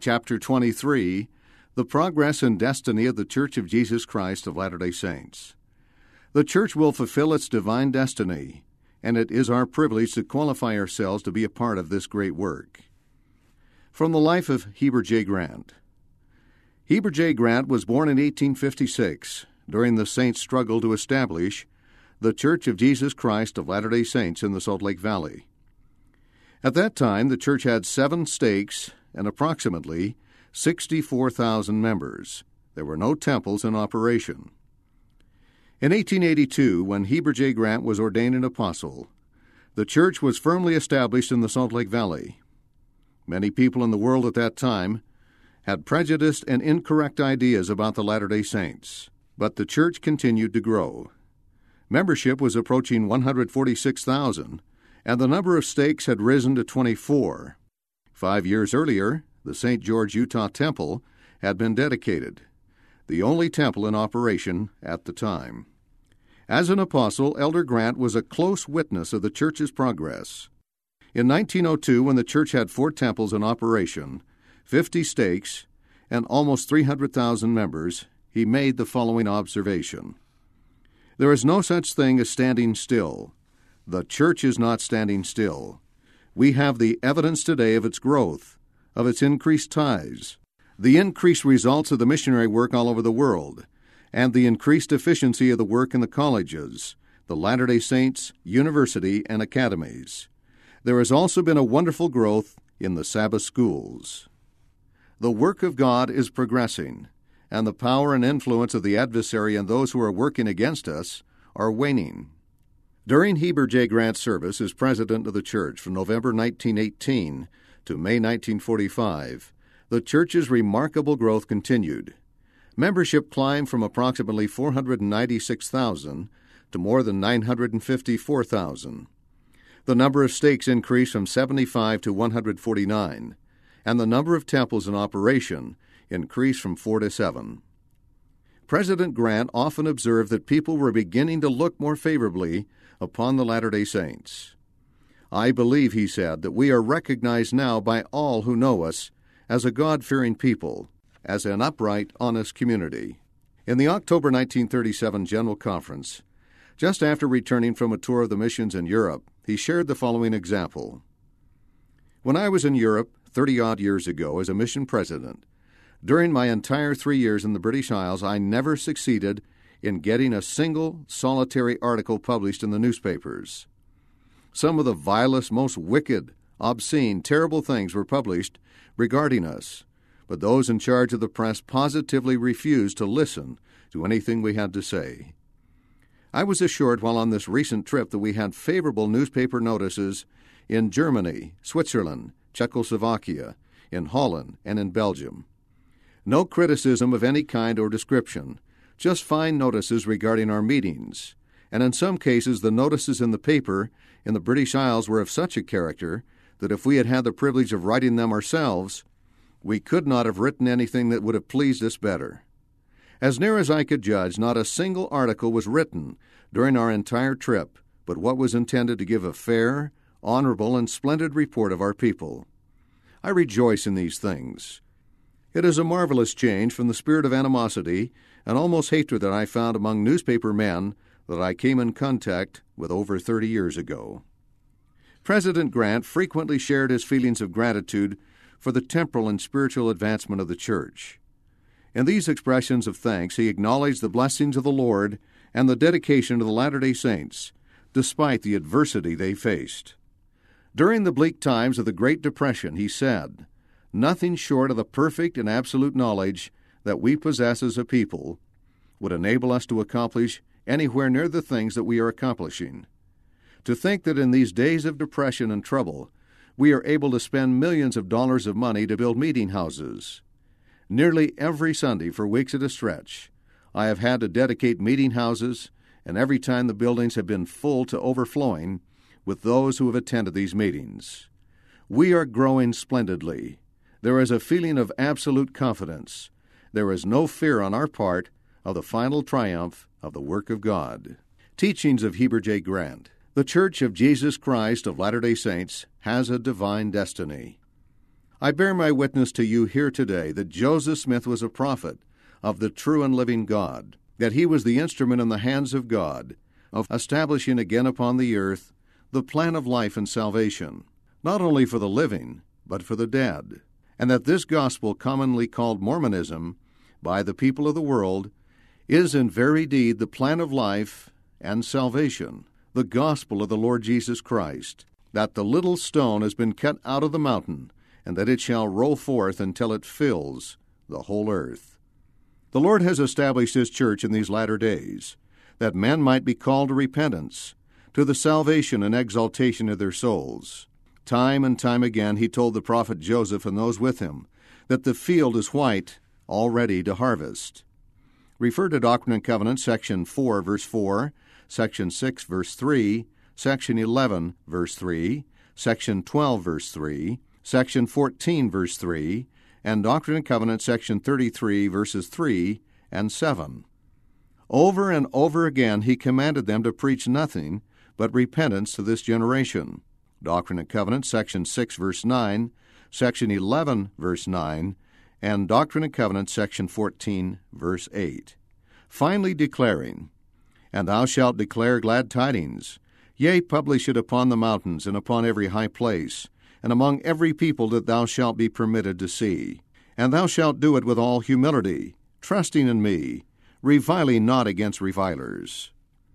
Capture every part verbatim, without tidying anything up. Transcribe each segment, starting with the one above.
chapter twenty-three, The Progress and Destiny of the Church of Jesus Christ of Latter-day Saints. The church will fulfill its divine destiny, and it is our privilege to qualify ourselves to be a part of this great work. From the life of Heber J. Grant. Heber J. Grant was born in eighteen fifty-six, during the saints' struggle to establish the Church of Jesus Christ of Latter-day Saints in the Salt Lake Valley. At that time, the church had seven stakes and approximately sixty-four thousand members. There were no temples in operation. In eighteen eighty-two, when Heber J. Grant was ordained an apostle, the church was firmly established in the Salt Lake Valley. Many people in the world at that time had prejudiced and incorrect ideas about the Latter-day Saints, but the church continued to grow. Membership was approaching one hundred forty-six thousand, and the number of stakes had risen to twenty-four. Five years earlier, the Saint George, Utah Temple had been dedicated, the only temple in operation at the time. As an apostle, Elder Grant was a close witness of the church's progress. In nineteen oh two, when the church had four temples in operation, fifty stakes, and almost three hundred thousand members, he made the following observation. There is no such thing as standing still. The church is not standing still. We have the evidence today of its growth, of its increased tithes, the increased results of the missionary work all over the world, and the increased efficiency of the work in the colleges, the Latter-day Saints, university, and academies. There has also been a wonderful growth in the Sabbath schools. The work of God is progressing, and the power and influence of the adversary and those who are working against us are waning. During Heber J. Grant's service as president of the church from November nineteen eighteen to May nineteen forty-five, the church's remarkable growth continued. Membership climbed from approximately four hundred ninety-six thousand to more than nine hundred fifty-four thousand. The number of stakes increased from seventy-five to one hundred forty-nine, and the number of temples in operation increased from four to seven. President Grant often observed that people were beginning to look more favorably upon the Latter-day Saints. I believe, he said, that we are recognized now by all who know us as a God-fearing people, as an upright, honest community. In the October nineteen thirty-seven General Conference, just after returning from a tour of the missions in Europe, he shared the following example. When I was in Europe thirty-odd years ago as a mission president, during my entire three years in the British Isles, I never succeeded in getting a single solitary article published in the newspapers. Some of the vilest, most wicked, obscene, terrible things were published regarding us, but those in charge of the press positively refused to listen to anything we had to say. I was assured while on this recent trip that we had favorable newspaper notices in Germany, Switzerland, Czechoslovakia, in Holland, and in Belgium. No criticism of any kind or description, just fine notices regarding our meetings, and in some cases the notices in the paper in the British Isles were of such a character that if we had had the privilege of writing them ourselves, we could not have written anything that would have pleased us better. As near as I could judge, not a single article was written during our entire trip, but what was intended to give a fair, honorable, and splendid report of our people. I rejoice in these things. It is a marvelous change from the spirit of animosity and almost hatred that I found among newspaper men that I came in contact with over thirty years ago. President Grant frequently shared his feelings of gratitude for the temporal and spiritual advancement of the church. In these expressions of thanks, he acknowledged the blessings of the Lord and the dedication of the Latter-day Saints, despite the adversity they faced. During the bleak times of the Great Depression, he said, "Nothing short of the perfect and absolute knowledge that we possess as a people would enable us to accomplish anywhere near the things that we are accomplishing. To think that in these days of depression and trouble, we are able to spend millions of dollars of money to build meeting houses. Nearly every Sunday for weeks at a stretch, I have had to dedicate meeting houses, and every time the buildings have been full to overflowing with those who have attended these meetings. We are growing splendidly. There is a feeling of absolute confidence. There is no fear on our part of the final triumph of the work of God." Teachings of Heber J. Grant. The Church of Jesus Christ of Latter-day Saints has a divine destiny. I bear my witness to you here today that Joseph Smith was a prophet of the true and living God, that he was the instrument in the hands of God of establishing again upon the earth the plan of life and salvation, not only for the living, but for the dead, and that this gospel, commonly called Mormonism by the people of the world, is in very deed the plan of life and salvation, the gospel of the Lord Jesus Christ, that the little stone has been cut out of the mountain, and that it shall roll forth until it fills the whole earth. The Lord has established His church in these latter days, that men might be called to repentance, to the salvation and exaltation of their souls. Time and time again He told the prophet Joseph and those with him that the field is white, all ready to harvest. Refer to Doctrine and Covenants, section four, verse four, section six, verse three, section eleven, verse three, section twelve, verse three, section fourteen, verse three, and Doctrine and Covenants, section thirty-three, verses three and seven. Over and over again He commanded them to preach nothing but repentance to this generation. Doctrine and Covenants, section six, verse nine, section eleven, verse nine, and Doctrine and Covenants, section fourteen, verse eight. Finally declaring, And thou shalt declare glad tidings, yea, publish it upon the mountains, and upon every high place, and among every people that thou shalt be permitted to see. And thou shalt do it with all humility, trusting in me, reviling not against revilers.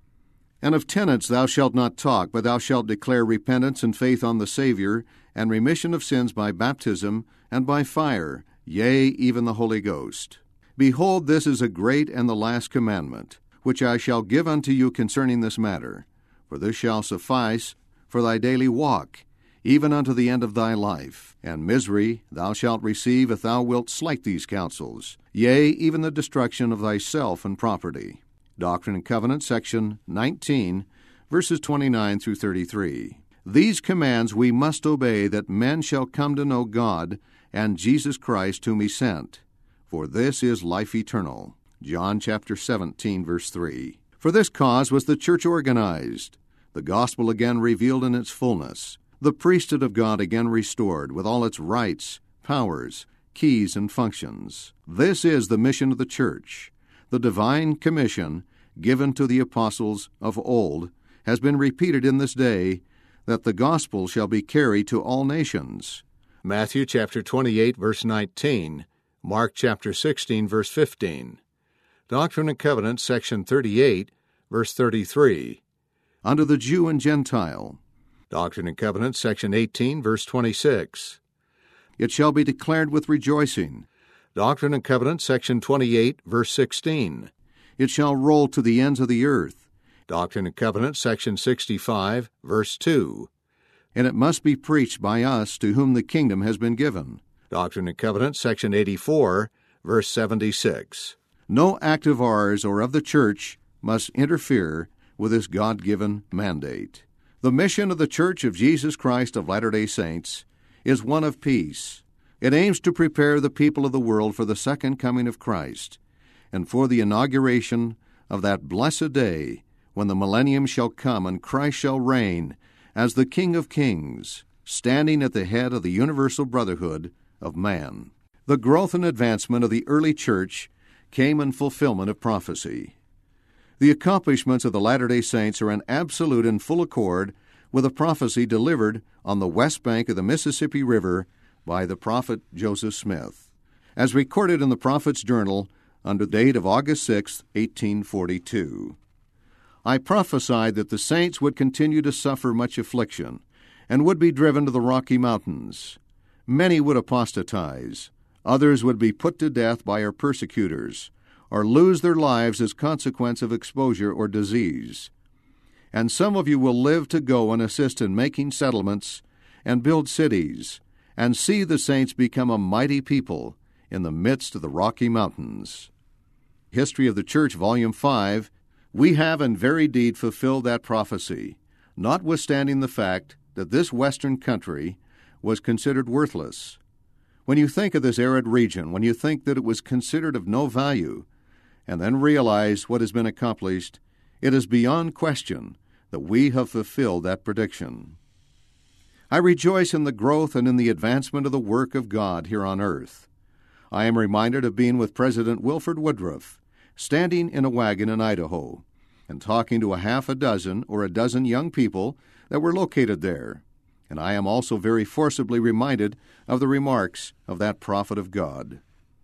And of tenants thou shalt not talk, but thou shalt declare repentance and faith on the Savior, and remission of sins by baptism and by fire, yea, even the Holy Ghost. Behold, this is a great and the last commandment, which I shall give unto you concerning this matter. For this shall suffice for thy daily walk, even unto the end of thy life. And misery thou shalt receive if thou wilt slight these counsels, yea, even the destruction of thyself and property. Doctrine and Covenants, section nineteen, verses twenty-nine through thirty-three. These commands we must obey, that men shall come to know God and Jesus Christ whom He sent. For this is life eternal. John chapter seventeen, verse three. For this cause was the church organized, the gospel again revealed in its fullness, the priesthood of God again restored with all its rights, powers, keys, and functions. This is the mission of the church. The divine commission given to the apostles of old has been repeated in this day, that the gospel shall be carried to all nations. Matthew chapter twenty-eight, verse nineteen, Mark chapter sixteen, verse fifteen. Doctrine and Covenants, section thirty-eight, verse thirty-three. Unto the Jew and Gentile. Doctrine and Covenants, section eighteen, verse twenty-six. It shall be declared with rejoicing. Doctrine and Covenants, section twenty-eight, verse sixteen. It shall roll to the ends of the earth. Doctrine and Covenants, section sixty-five, verse two. And it must be preached by us to whom the kingdom has been given. Doctrine and Covenants, section eighty-four, verse seventy-six. No act of ours or of the church must interfere with this God-given mandate. The mission of the Church of Jesus Christ of Latter-day Saints is one of peace. It aims to prepare the people of the world for the second coming of Christ and for the inauguration of that blessed day when the millennium shall come and Christ shall reign as the King of Kings, standing at the head of the universal brotherhood of man. The growth and advancement of the early church came in fulfillment of prophecy. The accomplishments of the Latter-day Saints are in absolute and full accord with a prophecy delivered on the west bank of the Mississippi River by the prophet Joseph Smith, as recorded in the Prophet's Journal under date of August sixth, eighteen forty-two. I prophesied that the saints would continue to suffer much affliction and would be driven to the Rocky Mountains. Many would apostatize. Others would be put to death by our persecutors, or lose their lives as consequence of exposure or disease. And some of you will live to go and assist in making settlements and build cities, and see the saints become a mighty people in the midst of the Rocky Mountains. History of the Church, Volume five, we have in very deed fulfilled that prophecy, notwithstanding the fact that this western country was considered worthless. When you think of this arid region, when you think that it was considered of no value, and then realize what has been accomplished, it is beyond question that we have fulfilled that prediction. I rejoice in the growth and in the advancement of the work of God here on earth. I am reminded of being with President Wilford Woodruff, standing in a wagon in Idaho, and talking to a half a dozen or a dozen young people that were located there. And I am also very forcibly reminded of the remarks of that prophet of God.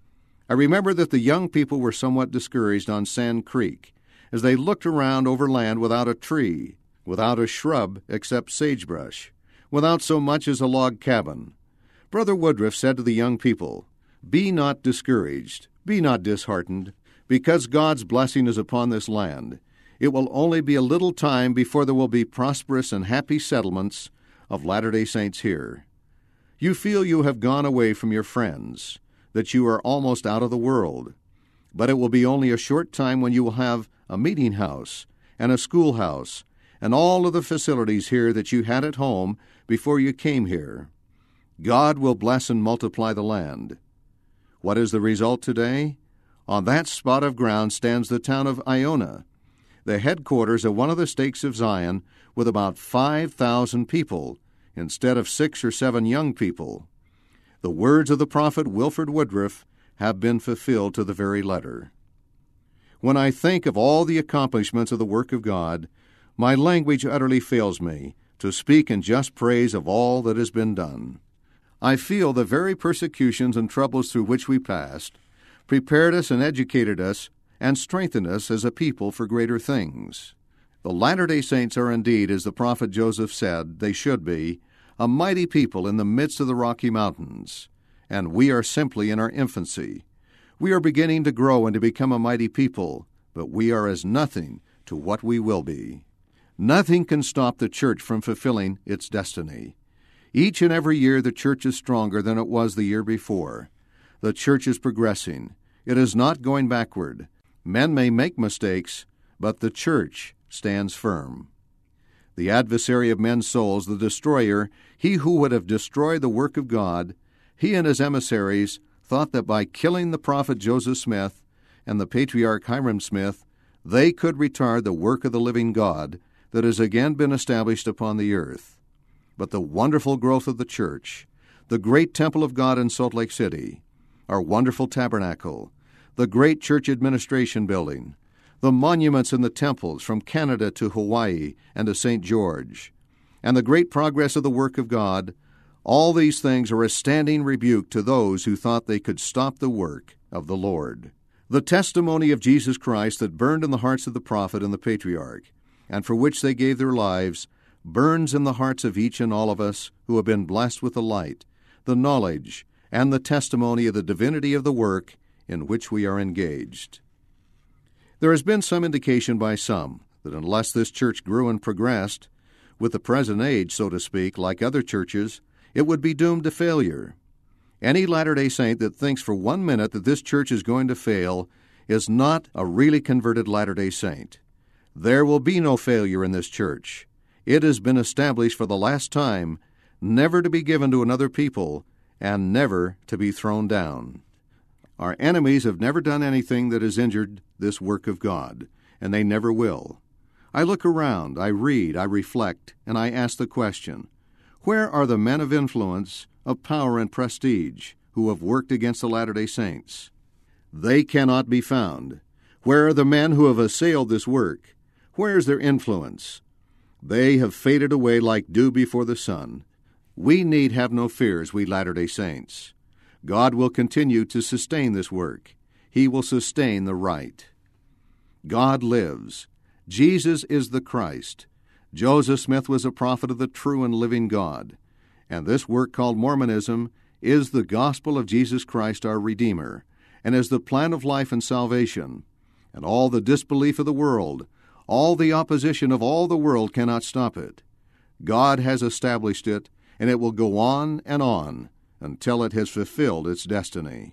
I remember that the young people were somewhat discouraged on Sand Creek as they looked around over land without a tree, without a shrub except sagebrush, without so much as a log cabin. Brother Woodruff said to the young people, "Be not discouraged, be not disheartened, because God's blessing is upon this land. It will only be a little time before there will be prosperous and happy settlements of Latter-day Saints here. You feel you have gone away from your friends, that you are almost out of the world. But it will be only a short time when you will have a meeting house and a schoolhouse and all of the facilities here that you had at home before you came here. God will bless and multiply the land." What is the result today? On that spot of ground stands the town of Iona, the headquarters of one of the stakes of Zion, with about five thousand people, instead of six or seven young people. The words of the prophet Wilford Woodruff have been fulfilled to the very letter. When I think of all the accomplishments of the work of God, my language utterly fails me to speak in just praise of all that has been done. I feel the very persecutions and troubles through which we passed prepared us and educated us and strengthened us as a people for greater things. The Latter-day Saints are indeed, as the prophet Joseph said, they should be, a mighty people in the midst of the Rocky Mountains, and we are simply in our infancy. We are beginning to grow and to become a mighty people, but we are as nothing to what we will be. Nothing can stop the church from fulfilling its destiny. Each and every year the church is stronger than it was the year before. The church is progressing. It is not going backward. Men may make mistakes, but the church stands firm. The adversary of men's souls, the destroyer, he who would have destroyed the work of God, he and his emissaries thought that by killing the prophet Joseph Smith and the patriarch Hyrum Smith, they could retard the work of the living God that has again been established upon the earth. But the wonderful growth of the church, the great temple of God in Salt Lake City, our wonderful tabernacle, the great church administration building, the monuments in the temples from Canada to Hawaii and to Saint George, and the great progress of the work of God, all these things are a standing rebuke to those who thought they could stop the work of the Lord. The testimony of Jesus Christ that burned in the hearts of the prophet and the patriarch, and for which they gave their lives, burns in the hearts of each and all of us who have been blessed with the light, the knowledge, and the testimony of the divinity of the work in which we are engaged. There has been some indication by some that unless this church grew and progressed, with the present age, so to speak, like other churches, it would be doomed to failure. Any Latter-day Saint that thinks for one minute that this church is going to fail is not a really converted Latter-day Saint. There will be no failure in this church. It has been established for the last time, never to be given to another people, and never to be thrown down. Our enemies have never done anything that has injured this work of God, and they never will. I look around, I read, I reflect, and I ask the question, where are the men of influence, of power and prestige, who have worked against the Latter-day Saints? They cannot be found. Where are the men who have assailed this work? Where is their influence? They have faded away like dew before the sun. We need have no fears, we Latter-day Saints. God will continue to sustain this work. He will sustain the right. God lives. Jesus is the Christ. Joseph Smith was a prophet of the true and living God. And this work called Mormonism is the gospel of Jesus Christ our Redeemer, and is the plan of life and salvation. And all the disbelief of the world, all the opposition of all the world cannot stop it. God has established it, and it will go on and on until it has fulfilled its destiny.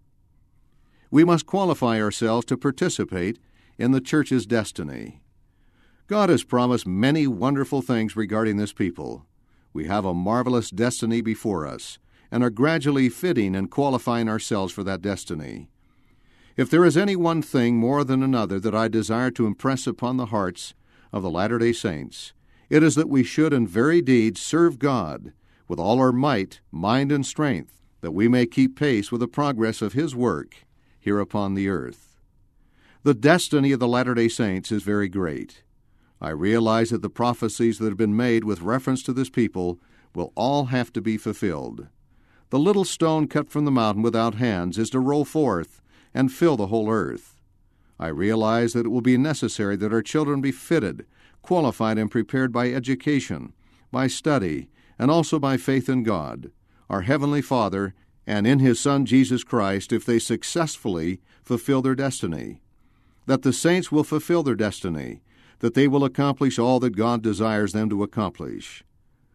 We must qualify ourselves to participate in the church's destiny. God has promised many wonderful things regarding this people. We have a marvelous destiny before us, and are gradually fitting and qualifying ourselves for that destiny. If there is any one thing more than another that I desire to impress upon the hearts of the Latter-day Saints, it is that we should in very deed serve God with all our might, mind, and strength, that we may keep pace with the progress of His work here upon the earth. The destiny of the Latter-day Saints is very great. I realize that the prophecies that have been made with reference to this people will all have to be fulfilled. The little stone cut from the mountain without hands is to roll forth and fill the whole earth. I realize that it will be necessary that our children be fitted, qualified, and prepared by education, by study, and also by faith in God, our Heavenly Father, and in His Son Jesus Christ, if they successfully fulfill their destiny. That the saints will fulfill their destiny, that they will accomplish all that God desires them to accomplish.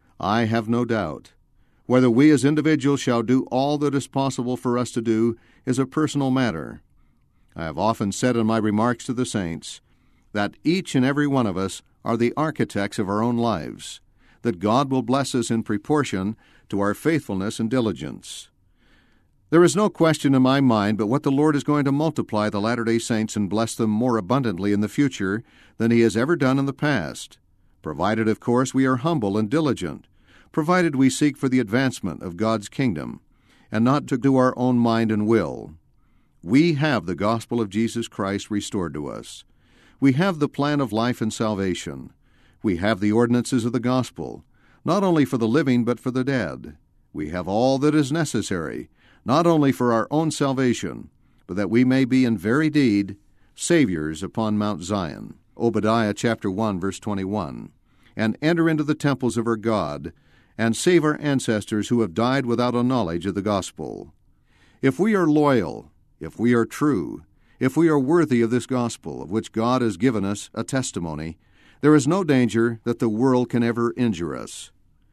I have no doubt. Whether we as individuals shall do all that is possible for us to do is a personal matter. I have often said in my remarks to the saints that each and every one of us are the architects of our own lives, that God will bless us in proportion to our faithfulness and diligence. There is no question in my mind but what the Lord is going to multiply the Latter-day Saints and bless them more abundantly in the future than He has ever done in the past, provided, of course, we are humble and diligent, provided we seek for the advancement of God's kingdom, and not to do our own mind and will. We have the gospel of Jesus Christ restored to us. We have the plan of life and salvation. We have the ordinances of the gospel, not only for the living but for the dead. We have all that is necessary, not only for our own salvation, but that we may be in very deed Saviors upon Mount Zion, Obadiah chapter one, verse twenty-one, and enter into the temples of our God, and save our ancestors who have died without a knowledge of the gospel. If we are loyal, if we are true, if we are worthy of this gospel, of which God has given us a testimony, there is no danger that the world can ever injure us.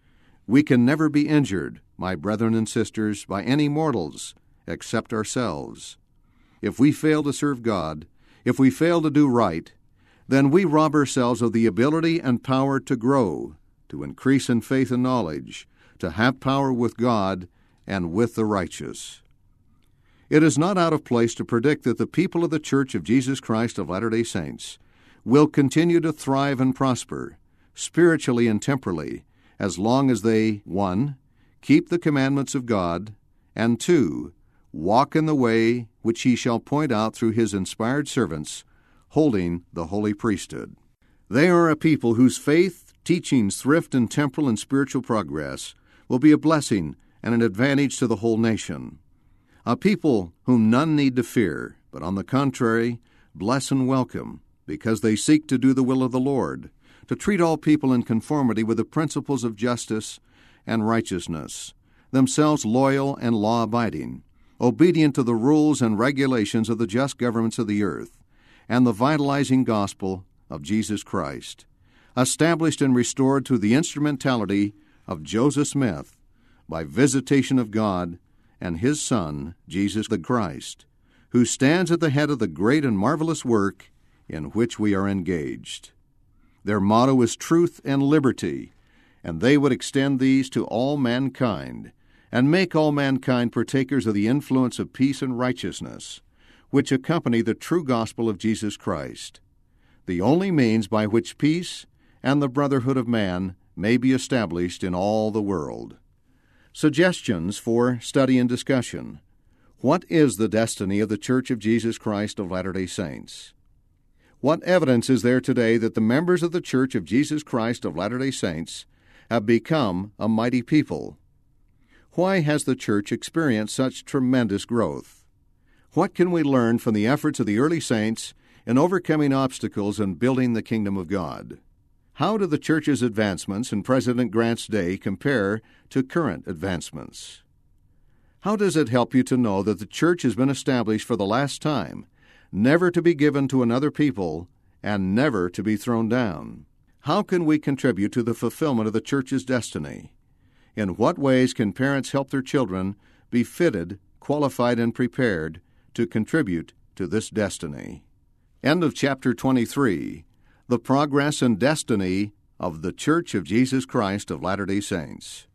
We can never be injured, my brethren and sisters, by any mortals except ourselves. If we fail to serve God, if we fail to do right, then we rob ourselves of the ability and power to grow, to increase in faith and knowledge, to have power with God and with the righteous. It is not out of place to predict that the people of the Church of Jesus Christ of Latter-day Saints will continue to thrive and prosper, spiritually and temporally, as long as they, one, keep the commandments of God, and two, walk in the way which He shall point out through His inspired servants, holding the holy priesthood. They are a people whose faith, teachings, thrift, and temporal and spiritual progress will be a blessing and an advantage to the whole nation. A people whom none need to fear, but on the contrary, bless and welcome, because they seek to do the will of the Lord, to treat all people in conformity with the principles of justice and righteousness, themselves loyal and law-abiding, obedient to the rules and regulations of the just governments of the earth, and the vitalizing gospel of Jesus Christ, established and restored through the instrumentality of Joseph Smith by visitation of God and His Son, Jesus the Christ, who stands at the head of the great and marvelous work in which we are engaged. Their motto is truth and liberty, and they would extend these to all mankind, and make all mankind partakers of the influence of peace and righteousness, which accompany the true gospel of Jesus Christ, the only means by which peace and the brotherhood of man may be established in all the world. Suggestions for study and discussion. What is the destiny of the Church of Jesus Christ of Latter-day Saints? What evidence is there today that the members of the Church of Jesus Christ of Latter-day Saints have become a mighty people? Why has the Church experienced such tremendous growth? What can we learn from the efforts of the early saints in overcoming obstacles and building the kingdom of God? How do the Church's advancements in President Grant's day compare to current advancements? How does it help you to know that the Church has been established for the last time, never to be given to another people, and never to be thrown down? How can we contribute to the fulfillment of the Church's destiny? In what ways can parents help their children be fitted, qualified, and prepared to contribute to this destiny? End of chapter twenty-three. The Progress and Destiny of the Church of Jesus Christ of Latter-day Saints.